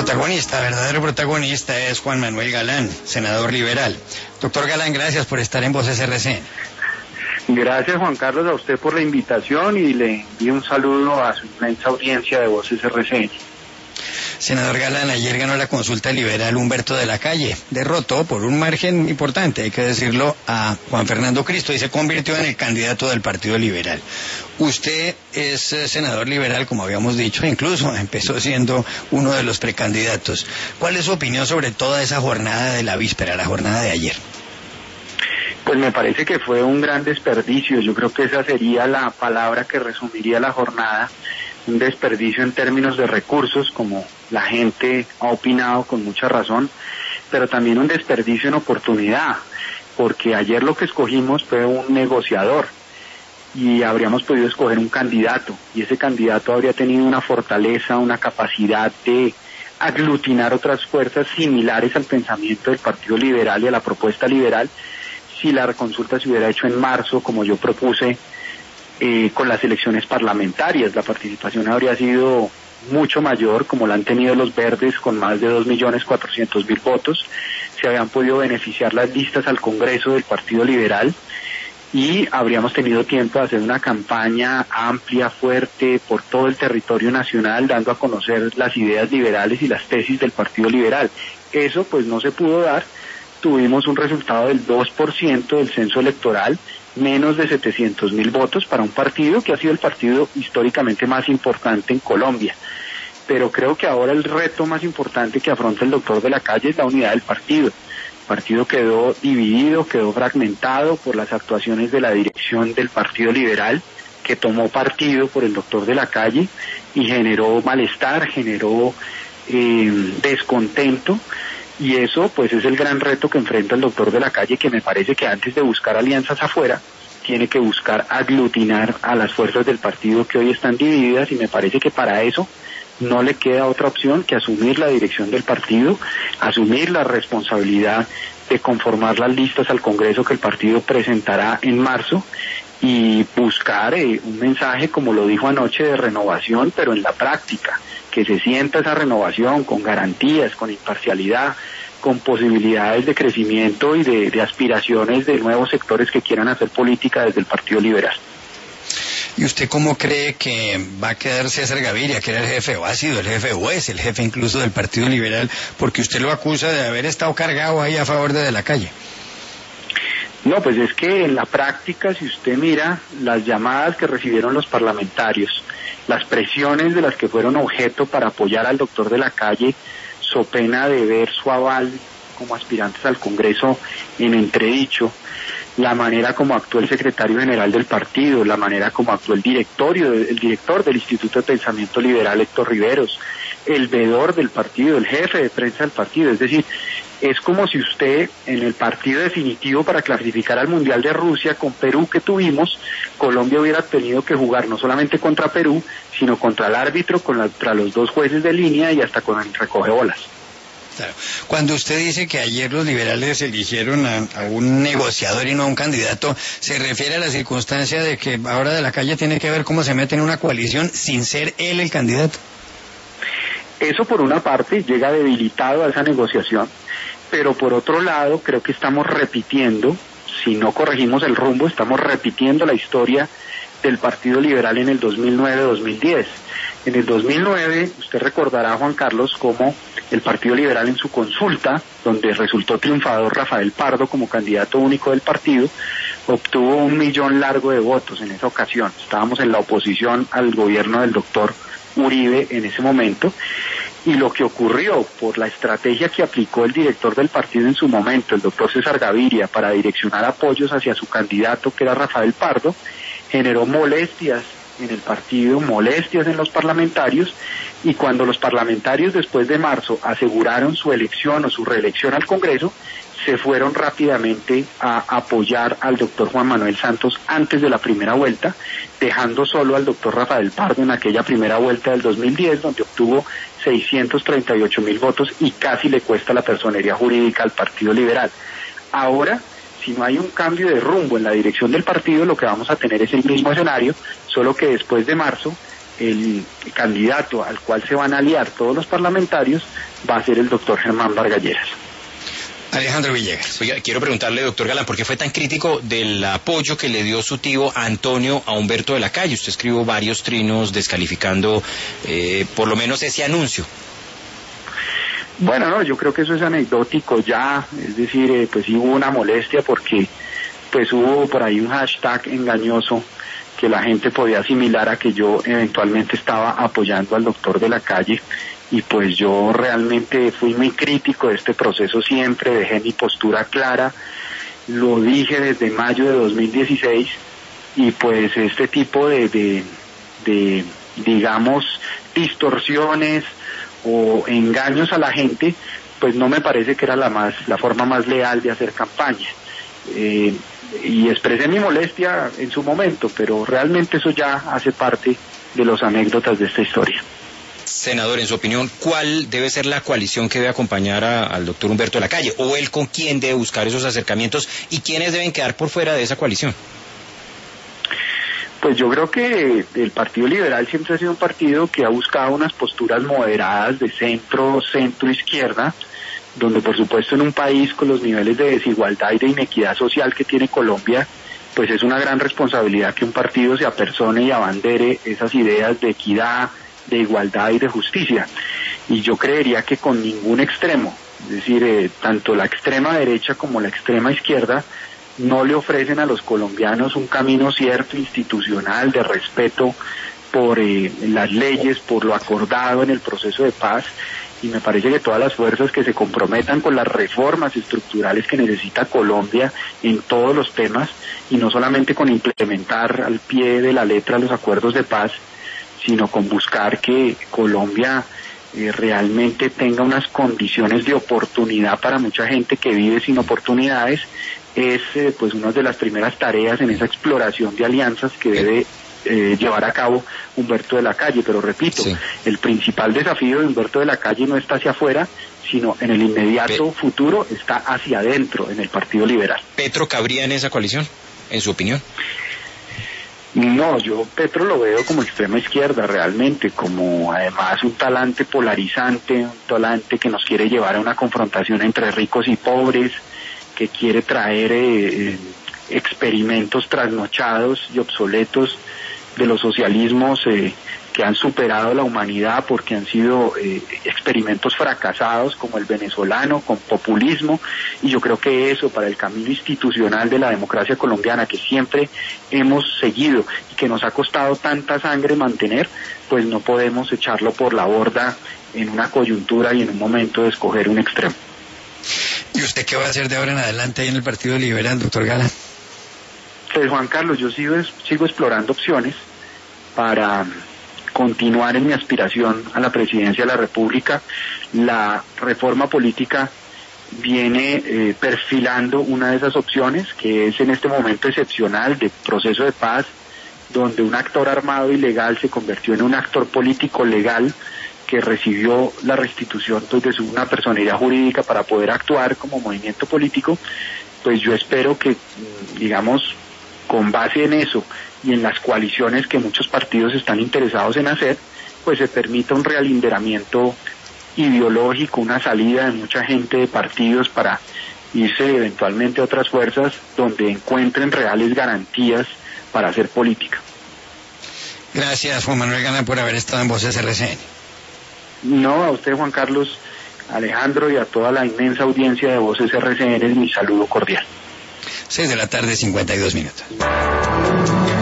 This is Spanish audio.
verdadero protagonista es Juan Manuel Galán, senador liberal. Doctor Galán, gracias por estar en Voces RCN. Gracias, Juan Carlos, a usted por la invitación y le envío un saludo a su inmensa audiencia de Voces RCN. Senador Galán, ayer ganó la consulta liberal Humberto de la Calle. Derrotó por un margen importante, hay que decirlo, a Juan Fernando Cristo y se convirtió en el candidato del Partido Liberal. Usted es senador liberal, como habíamos dicho, incluso empezó siendo uno de los precandidatos. ¿Cuál es su opinión sobre toda esa jornada de la víspera, la jornada de ayer? Pues me parece que fue un gran desperdicio. Yo creo que esa sería la palabra que resumiría la jornada. Un desperdicio en términos de recursos, como la gente ha opinado con mucha razón, pero también un desperdicio en oportunidad, porque ayer lo que escogimos fue un negociador y habríamos podido escoger un candidato, y ese candidato habría tenido una fortaleza, una capacidad de aglutinar otras fuerzas similares al pensamiento del Partido Liberal y a la propuesta liberal, si la consulta se hubiera hecho en marzo, como yo propuse, con las elecciones parlamentarias. La participación habría sido mucho mayor, como la han tenido los verdes, con más de 2.400.000 votos. Se habían podido beneficiar las listas al Congreso del Partido Liberal y habríamos tenido tiempo de hacer una campaña amplia, fuerte, por todo el territorio nacional, dando a conocer las ideas liberales y las tesis del Partido Liberal. Eso pues no se pudo dar. Tuvimos un resultado del 2% del censo electoral, menos de 700.000 votos para un partido que ha sido el partido históricamente más importante en Colombia. Pero creo que ahora el reto más importante que afronta el doctor de la Calle es la unidad del partido. El partido quedó dividido, quedó fragmentado por las actuaciones de la dirección del Partido Liberal, que tomó partido por el doctor de la Calle y generó malestar, generó descontento. Y eso pues es el gran reto que enfrenta el doctor de la Calle, que me parece que antes de buscar alianzas afuera, tiene que buscar aglutinar a las fuerzas del partido que hoy están divididas, y me parece que para eso no le queda otra opción que asumir la dirección del partido, asumir la responsabilidad de conformar las listas al Congreso que el partido presentará en marzo y buscar un mensaje, como lo dijo anoche, de renovación, pero en la práctica, que se sienta esa renovación con garantías, con imparcialidad, con posibilidades de crecimiento y de aspiraciones de nuevos sectores que quieran hacer política desde el Partido Liberal. ¿Y usted cómo cree que va a quedar César Gaviria, que era el jefe, o ha sido el jefe, o es el jefe incluso del Partido Liberal, porque usted lo acusa de haber estado cargado ahí a favor de la Calle? No, pues es que en la práctica, si usted mira las llamadas que recibieron los parlamentarios, las presiones de las que fueron objeto para apoyar al doctor de la Calle, so pena de ver su aval como aspirantes al Congreso en entredicho, la manera como actuó el secretario general del partido, la manera como actuó el director del Instituto de Pensamiento Liberal, Héctor Riveros, el veedor del partido, el jefe de prensa del partido. Es decir, es como si usted en el partido definitivo para clasificar al Mundial de Rusia con Perú que tuvimos, Colombia hubiera tenido que jugar no solamente contra Perú, sino contra el árbitro, contra los dos jueces de línea y hasta con el recogebolas. Claro. Cuando usted dice que ayer los liberales eligieron a un negociador y no a un candidato, ¿se refiere a la circunstancia de que ahora de la Calle tiene que ver cómo se mete en una coalición sin ser él el candidato? Eso por una parte llega debilitado a esa negociación, pero por otro lado creo que estamos repitiendo, si no corregimos el rumbo, estamos repitiendo la historia del Partido Liberal en el 2009-2010. En el 2009, usted recordará, Juan Carlos, cómo el Partido Liberal en su consulta, donde resultó triunfador Rafael Pardo como candidato único del partido, obtuvo 1 millón largo de votos en esa ocasión. Estábamos en la oposición al gobierno del doctor Uribe en ese momento, y lo que ocurrió por la estrategia que aplicó el director del partido en su momento, el doctor César Gaviria, para direccionar apoyos hacia su candidato, que era Rafael Pardo, generó molestias en el partido, molestias en los parlamentarios, y cuando los parlamentarios después de marzo aseguraron su elección o su reelección al Congreso, se fueron rápidamente a apoyar al doctor Juan Manuel Santos antes de la primera vuelta, dejando solo al doctor Rafael Pardo en aquella primera vuelta del 2010, donde obtuvo 638.000 votos y casi le cuesta la personería jurídica al Partido Liberal. Ahora, si no hay un cambio de rumbo en la dirección del partido, lo que vamos a tener es el mismo escenario, solo que después de marzo el candidato al cual se van a aliar todos los parlamentarios va a ser el doctor Germán Vargas Lleras. Alejandro Villegas. Oiga, quiero preguntarle, doctor Galán, ¿por qué fue tan crítico del apoyo que le dio su tío Antonio a Humberto de la Calle? Usted escribió varios trinos descalificando por lo menos ese anuncio. Bueno, no, yo creo que eso es anecdótico ya, es decir, pues sí hubo una molestia porque pues hubo por ahí un hashtag engañoso que la gente podía asimilar a que yo eventualmente estaba apoyando al doctor de la Calle, y pues yo realmente fui muy crítico de este proceso siempre, dejé mi postura clara, lo dije desde mayo de 2016, y pues este tipo de digamos, distorsiones o engaños a la gente, pues no me parece que era la forma más leal de hacer campaña. Y expresé mi molestia en su momento, pero realmente eso ya hace parte de las anécdotas de esta historia. Senador, en su opinión, ¿cuál debe ser la coalición que debe acompañar al doctor Humberto de la Calle? ¿O él con quién debe buscar esos acercamientos? ¿Y quiénes deben quedar por fuera de esa coalición? Pues yo creo que el Partido Liberal siempre ha sido un partido que ha buscado unas posturas moderadas de centro, izquierda, donde por supuesto en un país con los niveles de desigualdad y de inequidad social que tiene Colombia, pues es una gran responsabilidad que un partido se apersone y abandere esas ideas de equidad, de igualdad y de justicia. Y yo creería que con ningún extremo, es decir, tanto la extrema derecha como la extrema izquierda, no le ofrecen a los colombianos un camino cierto, institucional, de respeto por las leyes, por lo acordado en el proceso de paz, y me parece que todas las fuerzas que se comprometan con las reformas estructurales que necesita Colombia en todos los temas, y no solamente con implementar al pie de la letra los acuerdos de paz, sino con buscar que Colombia realmente tenga unas condiciones de oportunidad para mucha gente que vive sin oportunidades, es pues una de las primeras tareas en esa exploración de alianzas que debe llevar a cabo Humberto de la Calle. Pero repito, sí, el principal desafío de Humberto de la Calle no está hacia afuera, sino en el inmediato futuro está hacia adentro, en el Partido Liberal. ¿Petro cabría en esa coalición, en su opinión? No, yo Petro lo veo como extrema izquierda realmente, como además un talante polarizante, un talante que nos quiere llevar a una confrontación entre ricos y pobres, que quiere traer experimentos trasnochados y obsoletos de los socialismos que han superado la humanidad porque han sido experimentos fracasados como el venezolano, con populismo, y yo creo que eso para el camino institucional de la democracia colombiana que siempre hemos seguido y que nos ha costado tanta sangre mantener, pues no podemos echarlo por la borda en una coyuntura y en un momento de escoger un extremo. ¿Y usted qué va a hacer de ahora en adelante ahí en el Partido Liberal, doctor Gala? Pues Juan Carlos, yo sigo explorando opciones para continuar en mi aspiración a la presidencia de la República. La reforma política viene perfilando una de esas opciones, que es en este momento excepcional de proceso de paz, donde un actor armado ilegal se convirtió en un actor político legal que recibió la restitución pues, de una personalidad jurídica para poder actuar como movimiento político. Pues yo espero que, digamos, con base en eso y en las coaliciones que muchos partidos están interesados en hacer, pues se permita un realinderamiento ideológico, una salida de mucha gente de partidos para irse eventualmente a otras fuerzas donde encuentren reales garantías para hacer política. Gracias, Juan Manuel Gana, por haber estado en Voces RCN. No, a usted, Juan Carlos, Alejandro, y a toda la inmensa audiencia de Voces RCN, mi saludo cordial. 6:52 p.m.